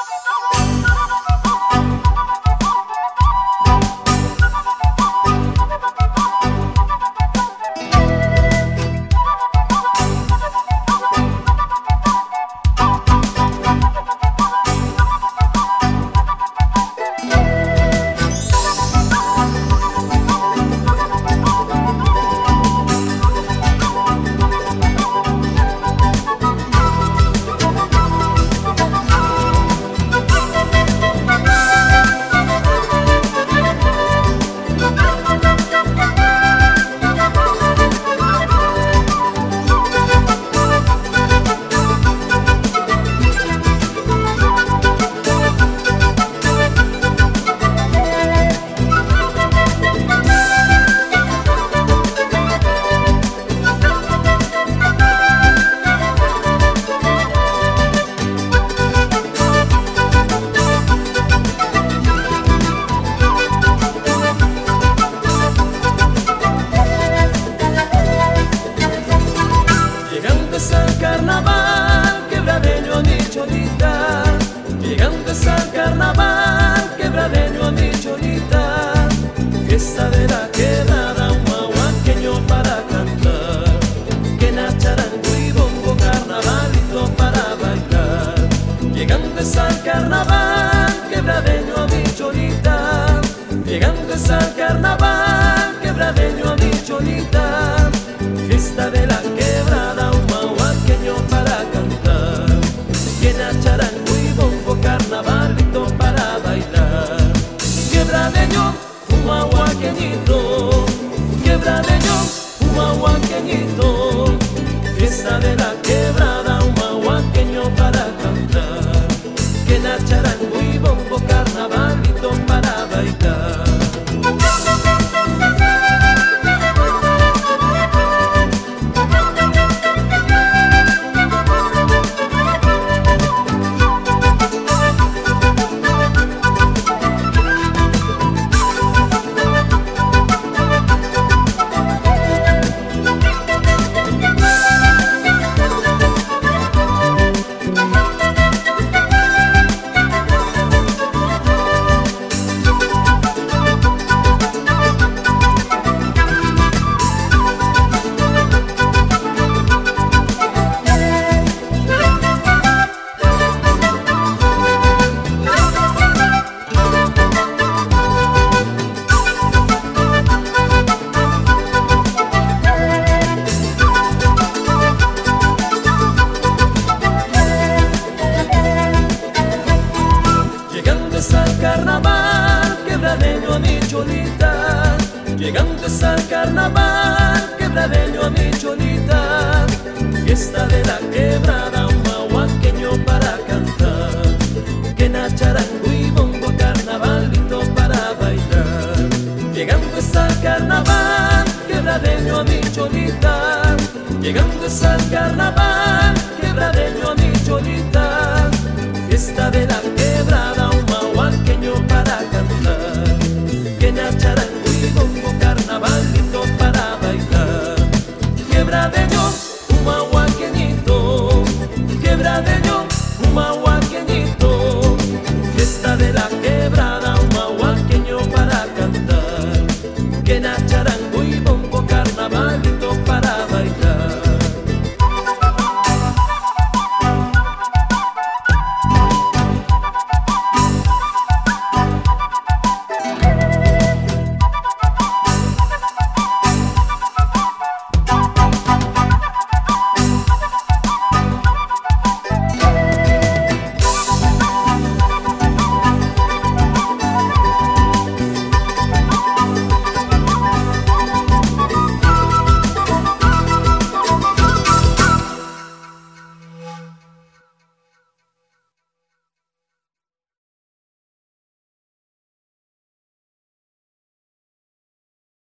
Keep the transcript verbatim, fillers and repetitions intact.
Carnaval, quebradeño a mi cholita, llegando es al carnaval, quebradeño a mi cholita, fiesta de la quebrada, un mahuaqueño para cantar, que na charango y bongo, carnavalito para bailar, llegando es al carnaval, quebradeño a mi cholita, llegando es al carnaval, quebradeño a mi cholita, fiesta de la quebrada, un mahuaqueño para cantar, llena charango y bombo, carnavalito para bailar. Quebradeño, un mahuaqueñito, quebradeño, un mahuaqueñito, fiesta de la quebrada, un mahuaqueño para cantar, llena charango y bombo, carnavalito para bailar. Al carnaval, quebradeño a mi cholita, llegando es al carnaval, quebradeño a mi cholita, fiesta de la quebrada, un mahuaqueño para cantar, que na charango y bongo, carnavalito para bailar, llegando es al carnaval, quebradeño a mi cholita, llegando es al carnaval, quebradeño a mi cholita, fiesta de la